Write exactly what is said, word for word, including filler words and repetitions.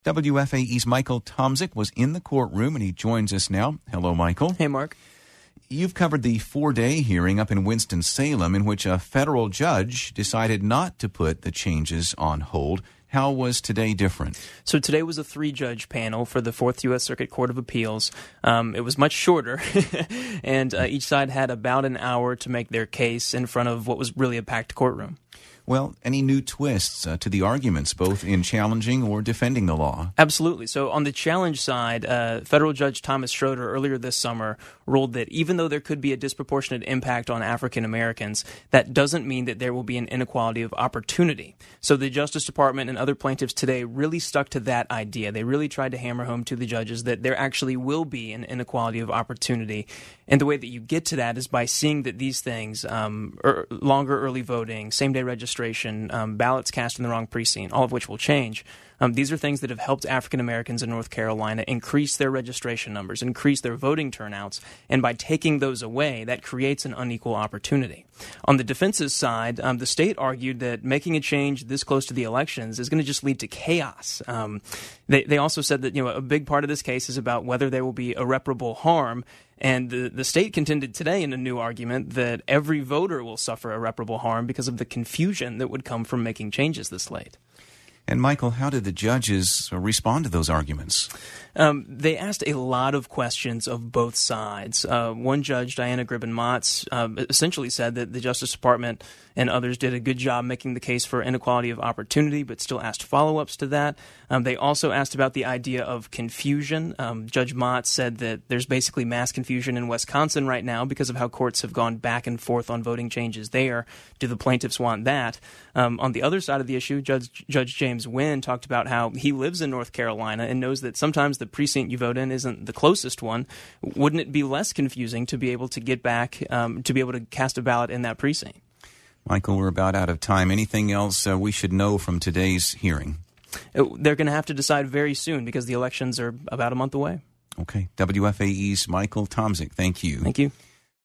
W F A E's Michael Tomzik was in the courtroom, and he joins us now. Hello, Michael. Hey, Mark. You've covered the four-day hearing up in Winston-Salem in which a federal judge decided not to put the changes on hold. How was today different? So today was a three-judge panel for the Fourth U S Circuit Court of Appeals. Um, it was much shorter, and uh, each side had about an hour to make their case in front of what was really a packed courtroom. Well, any new twists uh, to the arguments, both in challenging or defending the law? Absolutely. So on the challenge side, uh, federal judge Thomas Schroeder earlier this summer ruled that even though there could be a disproportionate impact on African Americans, that doesn't mean that there will be an inequality of opportunity. So the Justice Department and other plaintiffs today really stuck to that idea. They really tried to hammer home to the judges that there actually will be an inequality of opportunity. And the way that you get to that is by seeing that these things, um, er, longer early voting, same-day registration, um, ballots cast in the wrong precinct, all of which will change. Um, these are things that have helped African Americans in North Carolina increase their registration numbers, increase their voting turnouts, and by taking those away, that creates an unequal opportunity. On the defense's side, um, the state argued that making a change this close to the elections is going to just lead to chaos. Um, they, they also said that you know a big part of this case is about whether there will be irreparable harm. And the, the state contended today in a new argument that every voter will suffer irreparable harm because of the confusion that would come from making changes this late. And, Michael, how did the judges respond to those arguments? Um, they asked a lot of questions of both sides. Uh, one judge, Diana Gribben-Motz, uh, essentially said that the Justice Department and others did a good job making the case for inequality of opportunity, but still asked follow-ups to that. Um, they also asked about the idea of confusion. Um, Judge Motz said that there's basically mass confusion in Wisconsin right now because of how courts have gone back and forth on voting changes there. Do the plaintiffs want that? Um, on the other side of the issue, Judge, Judge James Wynn talked about how he lives in North Carolina and knows that sometimes the precinct you vote in isn't the closest one. Wouldn't it be less confusing to be able to get back, um, to be able to cast a ballot in that precinct? Michael, we're about out of time. Anything else uh, we should know from today's hearing? They're going to have to decide very soon because the elections are about a month away. Okay. W F A E's Michael Tomzik, thank you. Thank you.